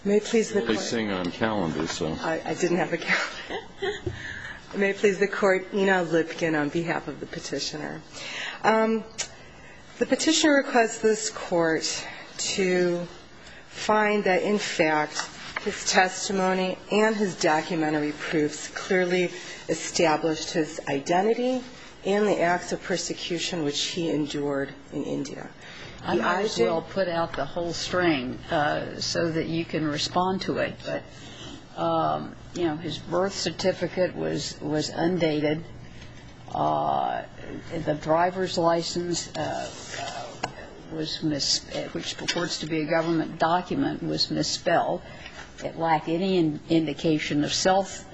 May it please the Court. They sing on calendars, so. I didn't have a calendar. May it please the Court, Ina Lipkin on behalf of the petitioner. The petitioner requests this Court to find that, in fact, his testimony and his documentary proofs clearly established his identity and the acts of persecution which he endured in India. I might as well put out the whole string so that you can respond to it. But, you know, his birth certificate was undated. The driver's license which purports to be a government document, was misspelled. It lacked any indication of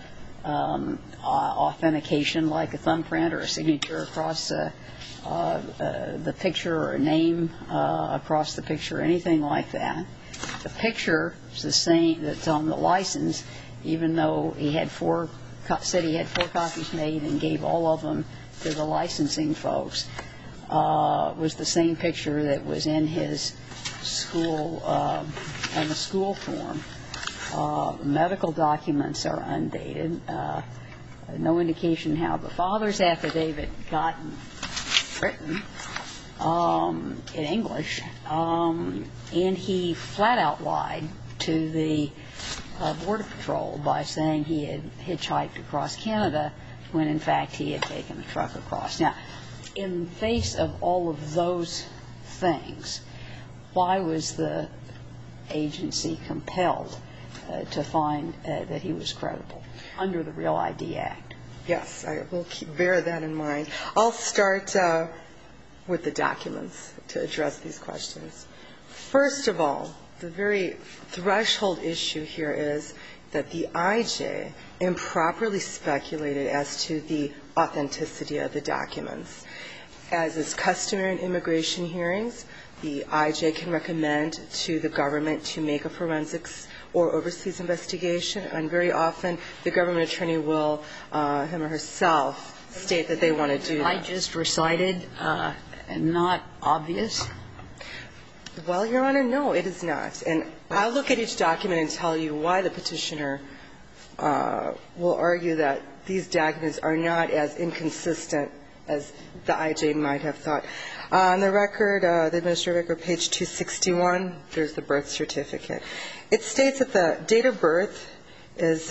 self-authentication, like a thumbprint or a signature across the picture, or a name across the picture, anything like that. The picture is the same that's on the license, even though he had said he had 4 copies made and gave all of them to the licensing folks. Was the same picture that was in his school, in the school form. Medical documents are undated. No indication how the father's affidavit got written in English, and he flat out lied to the Border Patrol by saying he had hitchhiked across Canada when in fact he had taken a truck across. Now, in the face of all of those things, why was the agency compelled to find that he was credible under the Real ID Act? Yes, I will bear that in mind. I'll start with the documents to address these questions. First of all, the very threshold issue here is that the IJ improperly speculated as to the authenticity of the documents. As is customary in immigration hearings, the IJ can recommend to the government to make a forensics or overseas investigation, and very often the government attorney will, him or herself, state that they want to do that. I just recited, not obvious? Well, Your Honor, no, it is not. And I'll look at each document and tell you why the petitioner will argue that these documents are not as inconsistent as the IJ might have thought. On the record, the administrative record, page 261, there's the birth certificate. It states that the date of birth is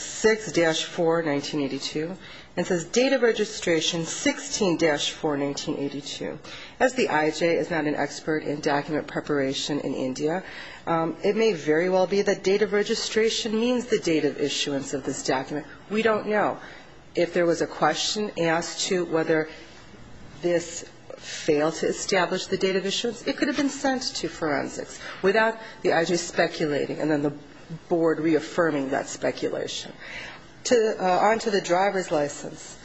6-4-1982, and says date of registration 16-4-1982. As the IJ is not an expert in document preparation in India, it may very well be that date of registration means the date of issuance of this document. We don't know. If there was a question asked to whether this failed to establish the date of issuance, it could have been sent to forensics without the IJ speculating and then the board reaffirming that speculation. On to the driver's license.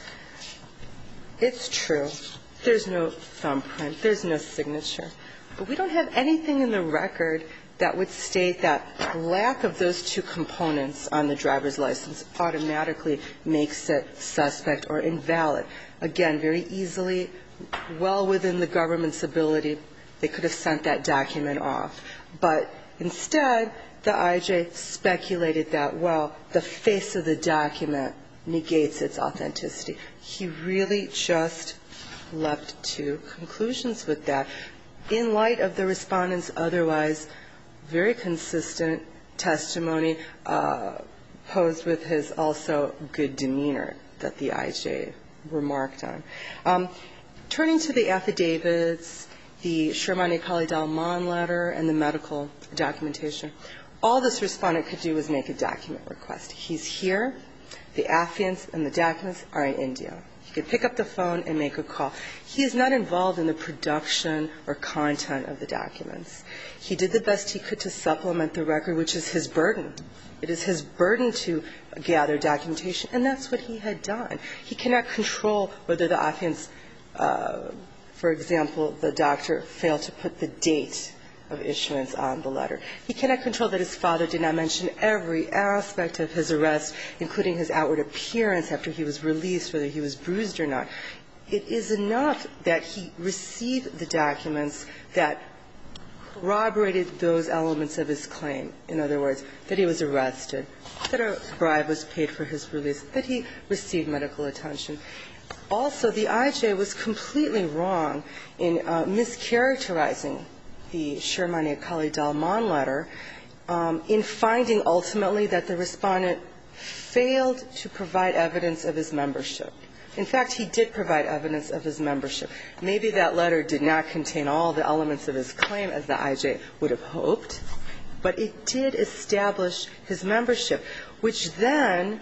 It's true. There's no thumbprint. There's no signature. But we don't have anything in the record that would state that lack of those 2 components on the driver's license automatically makes it suspect or invalid. Again, very easily, well within the government's ability, they could have sent that document off. But instead, the IJ speculated that, well, the face of the document negates its authenticity. He really just leapt to conclusions with that in light of the respondent's otherwise very consistent testimony posed with his also good demeanor that the IJ remarked on. Turning to the affidavits, the Sherman Akali Dalman letter, and the medical documentation, all this respondent could do was make a document request. He's here. The affiants and the documents are in India. He could pick up the phone and make a call. He is not involved in the production or content of the documents. He did the best he could to supplement the record, which is his burden. It is his burden to gather documentation, and that's what he had done. He cannot control whether the affiants, for example, the doctor failed to put the date of issuance on the letter. He cannot control that his father did not mention every aspect of his arrest, including his outward appearance after he was released, whether he was bruised or not. It is enough that he received the documents that corroborated those elements of his claim. In other words, that he was arrested, that a bribe was paid for his release, that he received medical attention. Also, the IJ was completely wrong in mischaracterizing the Shermani Akali Dalman letter in finding ultimately that the respondent failed to provide evidence of his membership. In fact, he did provide evidence of his membership. Maybe that letter did not contain all the elements of his claim as the IJ would have hoped, but it did establish his membership, which then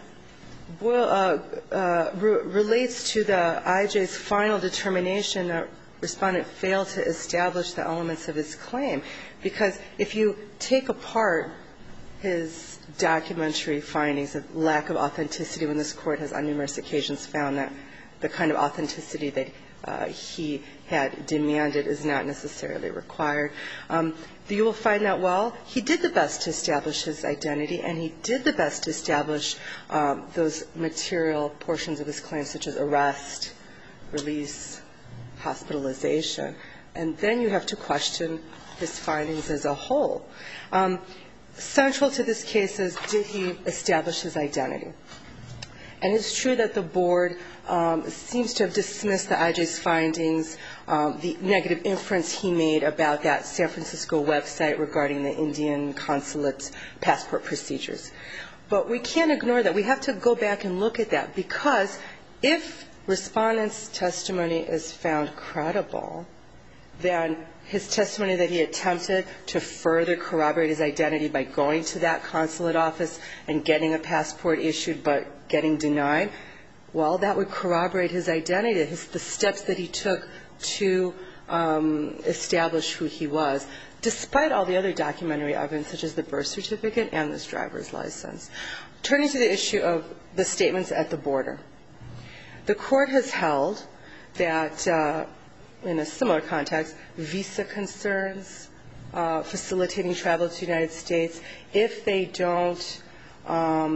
relates to the IJ's final determination that respondent failed to establish the elements of his claim. Because if you take apart his documentary findings of lack of authenticity, when this Court has on numerous occasions found that the kind of authenticity that he had demanded is not necessarily required, you will find that, well, he did the best to establish his identity, and he did the best to establish those material portions of his claim, such as arrest, release, hospitalization. And then you have to question his findings as a whole. Central to this case is, did he establish his identity? And it's true that the Board seems to have dismissed the IJ's findings, the negative inference he made about that San Francisco website regarding the Indian consulate passport procedures. But we can't ignore that. We have to go back and look at that, because if respondent's testimony is found credible, then his testimony that he attempted to further corroborate his identity by going to that consulate office and getting a passport issued but getting denied, well, that would corroborate his identity, the steps that he took to establish who he was, despite all the other documentary evidence, such as the birth certificate and this driver's license. Turning to the issue of the statements at the border, the Court has held that, in a similar context, visa concerns, facilitating travel to the United States, if they don't, let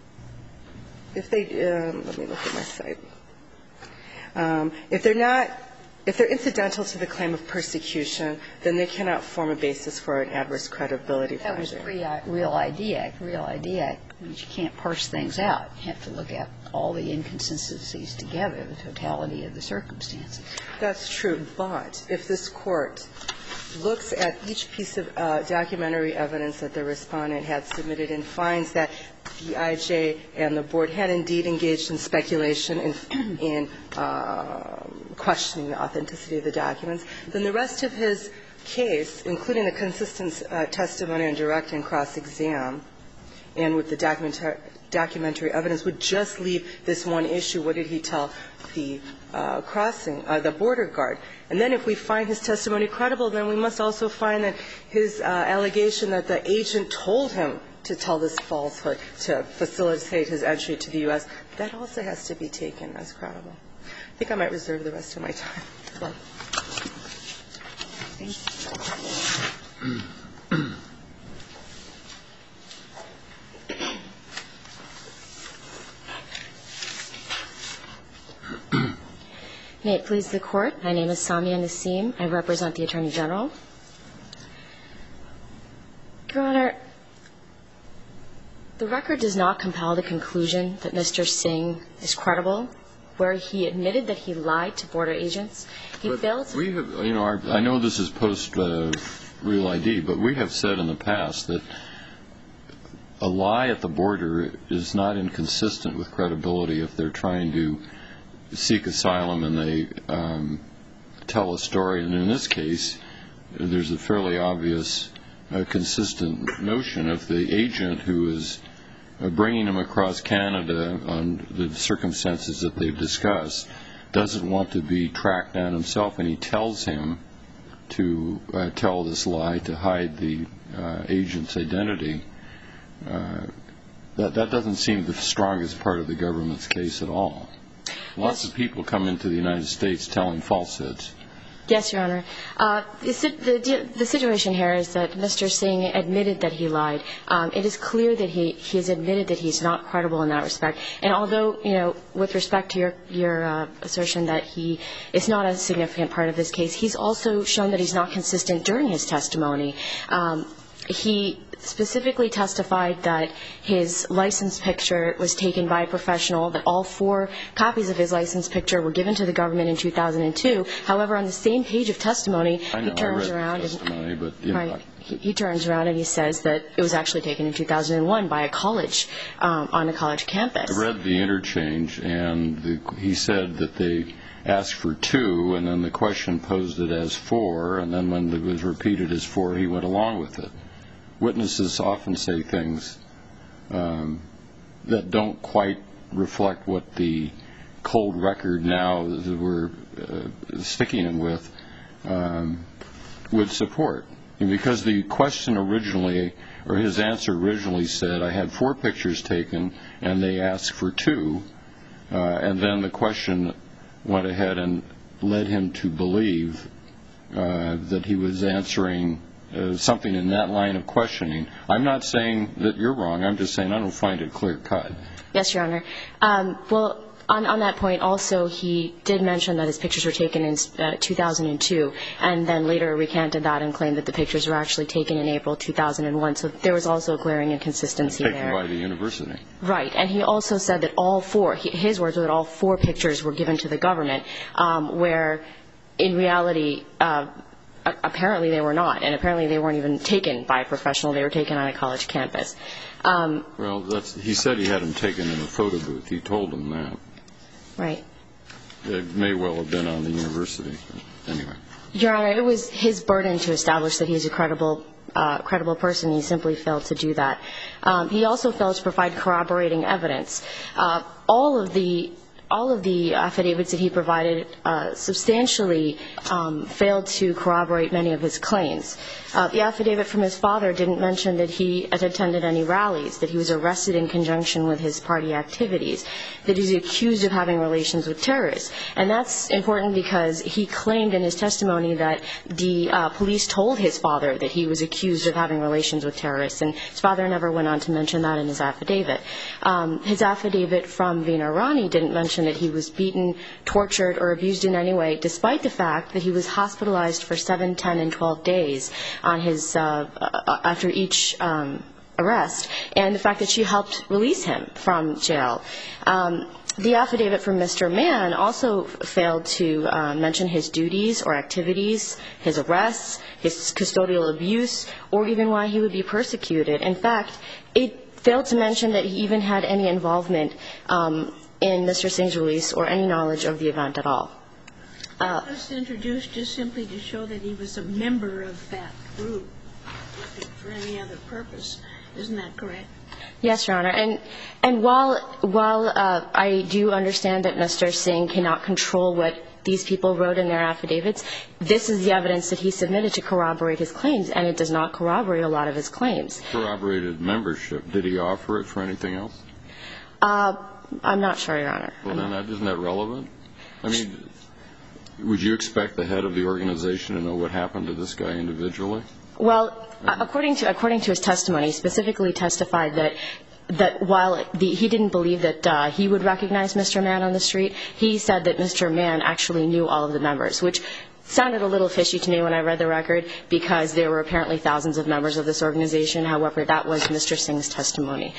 me look at my site. If they're incidental to the claim of persecution, then they cannot form a basis for an adverse credibility finding. That was Real ID Act. Real ID Act means you can't parse things out. You have to look at all the inconsistencies together, the totality of the circumstances. That's true. But if this Court looks at each piece of documentary evidence that the respondent had submitted and finds that the IJ and the Board had indeed engaged in speculation in questioning the authenticity of the documents, then the rest of his case, including the consistent testimony on direct and cross-exam, and with the documentary evidence, would just leave this one issue: what did he tell the the border guard? And then if we find his testimony credible, then we must also find that his allegation that the agent told him to tell this falsehood to facilitate his entry to the U.S., that also has to be taken as credible. I think I might reserve the rest of my time. May it please the Court. My name is Samia Nassim. I represent the Attorney General. Your Honor, the record does not compel the conclusion that Mr. Singh is credible, where he admitted that he lied to border agents. He failed to... We have, I know this is post-Real ID, but we have said in the past that a lie at the border is not inconsistent with credibility if they're trying to seek asylum and they tell a story. And in this case, there's a fairly obvious, consistent notion of the agent who is bringing him across Canada on the circumstances that they've discussed doesn't want to be tracked down himself, and he tells him to tell this lie to hide the agent's identity. That doesn't seem the strongest part of the government's case at all. Lots of people come into the United States telling falsehoods. Yes, Your Honor. The situation here is that Mr. Singh admitted that he lied. It is clear that he has admitted that he's not credible in that respect. And although, you know, with respect to your assertion that he is not a significant part of this case, he's also shown that he's not consistent during his testimony. He specifically testified that his license picture was taken by a professional, that all 4 copies of his license picture were given to the government in 2002. However, on the same page of testimony, he turns around and he says that it was actually taken in 2001 by a college, on a college campus. I read the interchange, and he said that they asked for 2, and then the question posed it as 4, and then when it was repeated as 4, he went along with it. Witnesses often say things that don't quite reflect what the cold record now that we're sticking him with would support. And because the question originally, or his answer originally said, I had 4 pictures taken, and they asked for 2, and then the question went ahead and led him to believe that he was answering something in that line of questioning. I'm not saying that you're wrong. I'm just saying I don't find it clear-cut. Yes, Your Honor. Well, on that point also, he did mention that his pictures were taken in 2002, and then later recanted that and claimed that the pictures were actually taken in April 2001. So there was also a glaring inconsistency there. Taken by the university. Right. And he also said that all 4, his words were that all 4 pictures were given to the government, where in reality, apparently they were not, and apparently they weren't even taken by a professional. They were taken on a college campus. Well, he said he had them taken in a photo booth. He told them that. Right. It may well have been on the university. Anyway. Your Honor, it was his burden to establish that he's a credible person. He simply failed to do that. He also failed to provide corroborating evidence. All of the affidavits that he provided substantially failed to corroborate many of his claims. The affidavit from his father didn't mention that he had attended any rallies, that he was arrested in conjunction with his party activities, that he's accused of having relations with terrorists. And that's important because he claimed in his testimony that the police told his father that he was accused of having relations with terrorists, and his father never went on to mention that in his affidavit. His affidavit from Veena Rani didn't mention that he was beaten, tortured, or abused in any way, despite the fact that he was hospitalized for 7, 10, and 12 days on his after each arrest, and the fact that she helped release him from jail. The affidavit from Mr. Mann also failed to mention his duties or activities, his arrests, his custodial abuse, or even why he would be persecuted. In fact, it failed to mention that he even had any involvement in Mr. Singh's release or any knowledge of the event at all. It was introduced just simply to show that he was a member of that group for any other purpose. Isn't that correct? Yes, Your Honor. And while I do understand that Mr. Singh cannot control what these people wrote in their affidavits, this is the evidence that he submitted to corroborate his claims, and it does not corroborate a lot of his claims. Corroborated membership. Did he offer it for anything else? I'm not sure, Your Honor. Well, then isn't that relevant? I mean, would you expect the head of the organization to know what happened to this guy individually? Well, according to his testimony, he specifically testified that while he didn't believe that he would recognize Mr. Mann on the street, he said that Mr. Mann actually knew all of the members, which sounded a little fishy to me when I read the record because there were apparently thousands of members of this organization. However, that was Mr. Singh's testimony.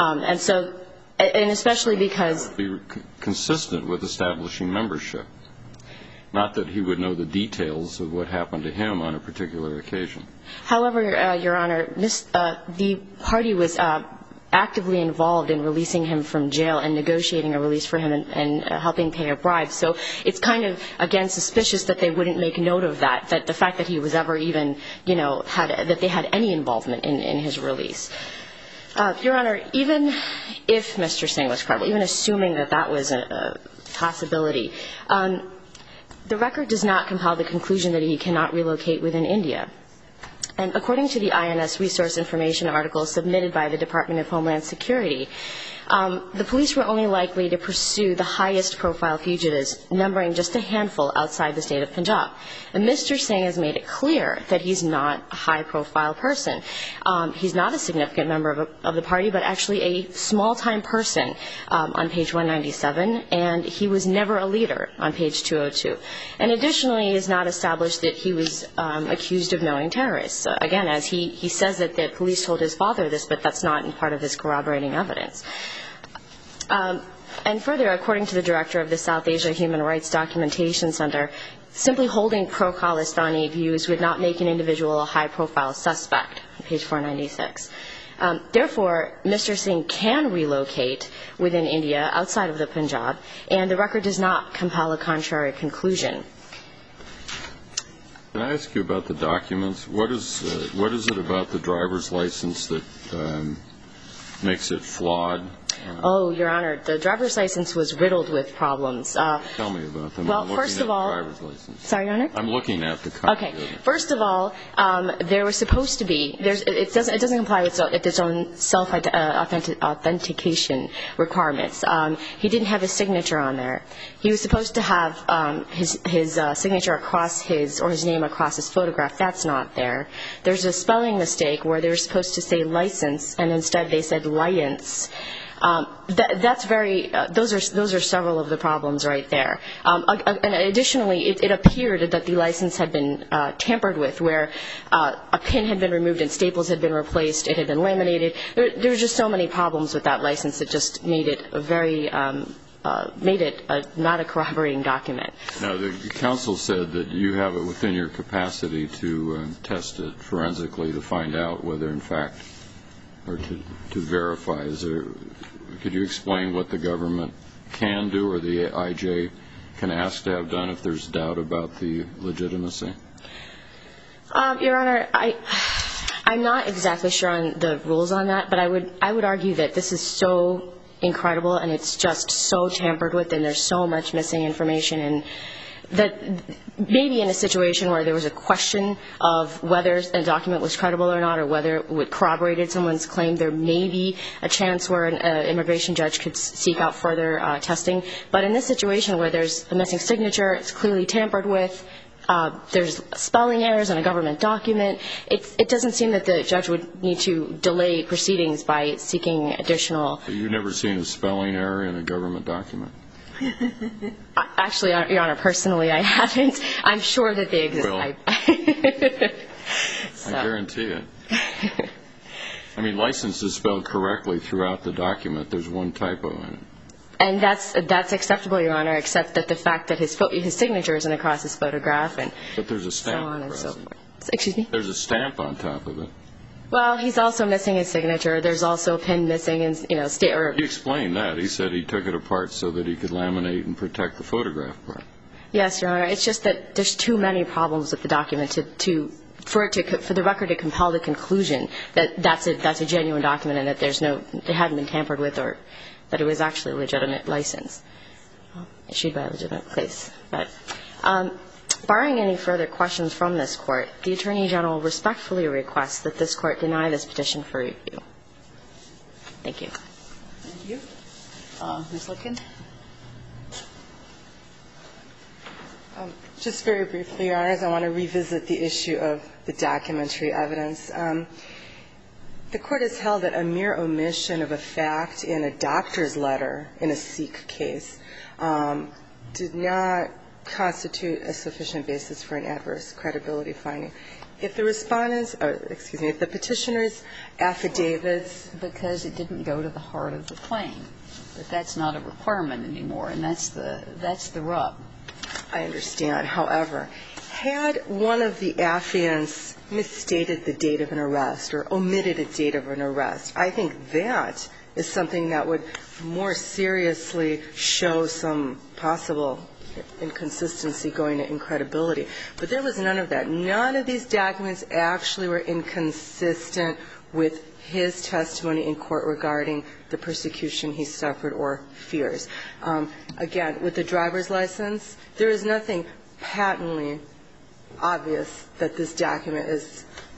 And especially because... That would be consistent with establishing membership. Not that he would know the details of what happened to him on a particular occasion. However, Your Honor, the party was actively involved in releasing him from jail and negotiating a release for him and helping pay a bribe. So it's kind of, again, suspicious that they wouldn't make note of that the fact that he was ever even, that they had any involvement in his release. Your Honor, even if Mr. Singh was credible, even assuming that that was a possibility, the record does not compel the conclusion that he cannot relocate within India. And according to the INS Resource Information article submitted by the Department of Homeland Security, the police were only likely to pursue the highest profile fugitives, numbering just a handful outside the state of Punjab. And Mr. Singh has made it clear that he's not a high profile person. He's not a significant member of the party, but actually a small time person on page 197, and he was never a leader on page 202. And additionally, he has not established that he was accused of knowing terrorists. Again, as he says that the police told his father this, but that's not in part of his corroborating evidence. And further, according to the director of the South Asia Human Rights Documentation Center, simply holding pro-Khalistani views would not make an individual a high-profile suspect, page 496. Therefore, Mr. Singh can relocate within India outside of the Punjab, and the record does not compel a contrary conclusion. Can I ask you about the documents? What is it about the driver's license that makes it flawed? Oh, Your Honor, the driver's license was riddled with problems. Tell me about them. Well, first of all, driver's license. Sorry, Your Honor? I'm looking at the copy. Okay. First of all, there was supposed to be. It doesn't comply with its own self-authentication requirements. He didn't have his signature on there. He was supposed to have his signature across his name across his photograph. That's not there. There's a spelling mistake where they were supposed to say license, and instead they said liance. That's very. Those are several of the problems right there. And additionally, it appeared that the license had been tampered with, where a pin had been removed and staples had been replaced. It had been laminated. There were just so many problems with that license that just made it not a corroborating document. Now, the counsel said that you have it within your capacity to test it forensically to find out whether, in fact, or to verify. Could you explain what the government can do or the IJ can ask to have done if there's doubt about the legitimacy? Your Honor, I'm not exactly sure on the rules on that, but I would argue that this is so incredible and it's just so tampered with and there's so much missing information, and that maybe in a situation where there was a question of whether a document was credible or not, or whether it corroborated someone's claim, there may be a chance where an immigration judge could seek out further testing. But in this situation where there's a missing signature, it's clearly tampered with, there's spelling errors in a government document, it doesn't seem that the judge would need to delay proceedings by seeking additional. You've never seen a spelling error in a government document? Actually, Your Honor, personally, I haven't. I'm sure that they exist. Well, I guarantee it. I mean, license is spelled correctly throughout the document. There's one typo in it. And that's acceptable, Your Honor, except that the fact that his signature isn't across his photograph, and but there's a stamp so on and across so it. forth. Excuse me? There's a stamp on top of it. Well, he's also missing his signature. There's also a pin missing, and He explained that. He said he took it apart so that he could laminate and protect the photograph part. Yes, Your Honor. It's just that there's too many problems with the document for the record to compel the conclusion that that's a genuine document and that it hadn't been tampered with, or that it was actually a legitimate license issued by a legitimate place. But barring any further questions from this Court, the Attorney General respectfully requests that this Court deny this petition for review. Thank you. Thank you. Ms. Litkin? Just very briefly, Your Honors, I want to revisit the issue of the documentary evidence. The Court has held that a mere omission of a fact in a doctor's letter in a Sikh case did not constitute a sufficient basis for an adverse credibility finding. If the petitioner's affidavits, because it didn't go to the heart of the claim, but that's not a requirement anymore, and that's the rub. I understand. However, had one of the affiants misstated the date of an arrest or omitted a date of an arrest, I think that is something that would more seriously show some possible inconsistency going to incredibility. But there was none of that. None of these documents actually were inconsistent with his testimony in court regarding the persecution he suffered or fears. Again, with the driver's license, there is nothing patently obvious that this document is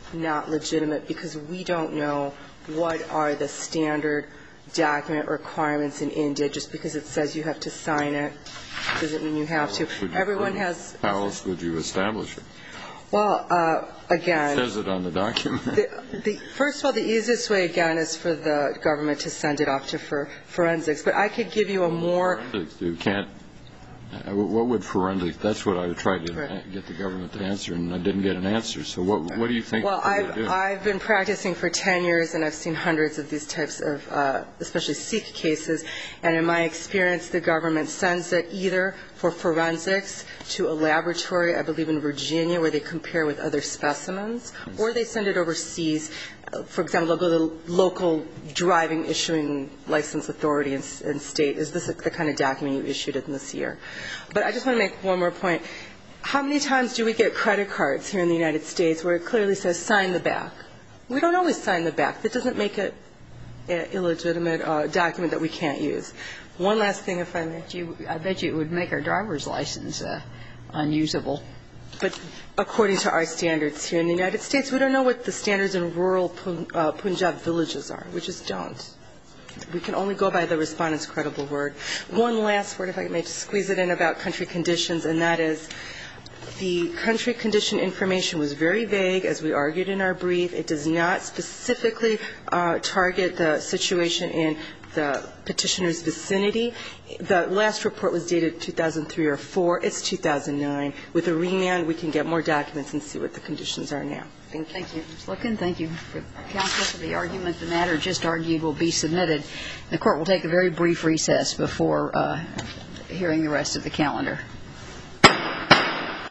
not legitimate because we don't know what are the standard document requirements in India. Just because it says you have to sign it doesn't mean you have to. Everyone has. How else would you establish it? Well, again. It says it on the document. First of all, the easiest way, again, is for the government to send it off to forensics. But I could give you a more. You can't. What would forensics? That's what I tried to get the government to answer, and I didn't get an answer. So what do you think? Well, I've been practicing for 10 years, and I've seen hundreds of these types of, especially Sikh cases. And in my experience, the government sends it either for forensics to a laboratory, I believe in Virginia, where they compare with other specimens, or they send it overseas. For example, they'll go to the local driving issuing license authority and state, is this the kind of document you issued in this year? But I just want to make one more point. How many times do we get credit cards here in the United States where it clearly says sign the back? We don't always sign the back. That doesn't make it an illegitimate document that we can't use. One last thing, if I may. I bet you it would make our driver's license unusable. But according to our standards here in the United States, we don't know what the standards in rural Punjab villages are. We just don't. We can only go by the respondent's credible word. One last word, if I may just squeeze it in, about country conditions, and that is the country condition information was very vague, as we argued in our brief. It does not specifically target the situation in the petitioner's vicinity. The last report was dated 2003 or 4. It's 2009. With a remand, we can get more documents and see what the conditions are now. Thank you. Thank you, Ms. Lookin. Thank you, counsel, for the argument. The matter just argued will be submitted. The Court will take a very brief recess before hearing the rest of the calendar.